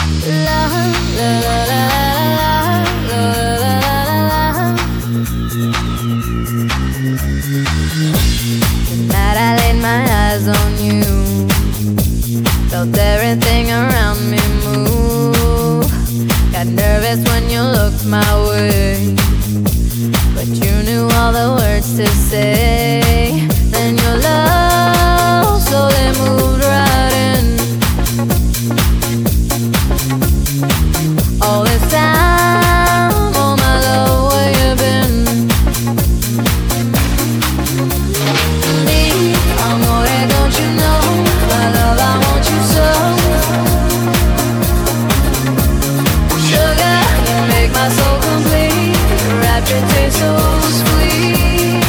La la la la la la la la. Tonight I laid my eyes on you, felt everything around me move. Got nervous when you looked my way, but you knew all the words to say. Then your love slowly moved right in. All this time, oh my love, where you been? Me, amore, don't you know? My love, I want you so. Sugar, you make my soul complete. Your rapture tastes so sweet.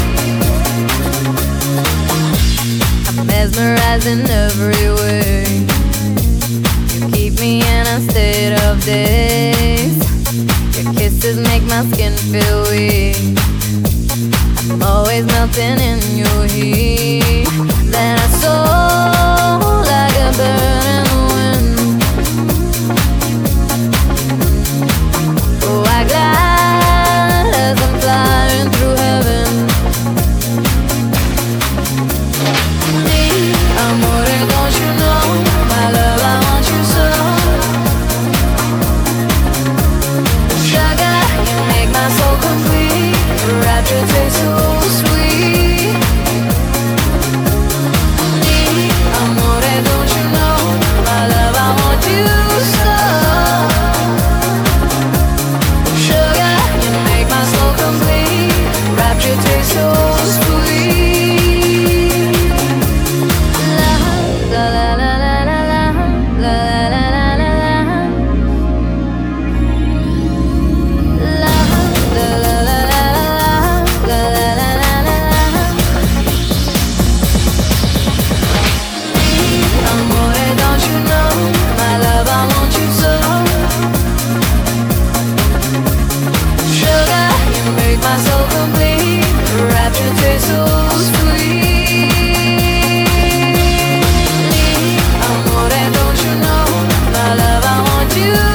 I'm mesmerized in every way. You keep me in a state of daze. Your kisses make my skin feel weak. I'm always melting in your heat. Then I soar like a bird in the wind. Oh, I glide as I'm flying through heaven. Me, amore, don't you know? My love, I want you so. Sugar, you make my soul complete. Your rapture tastes so sweet. Me, amore, don't you know? My love, I want you so. Sugar, you make my soul complete. Rapture tastes so sweet. La la la la la la la la la la la. La la la la la la la la la. Amore, don't you know? My love, I want you so. Sugar, you make my soul complete. Rapture tastes so sweet. Amore, don't you know? My love, I want you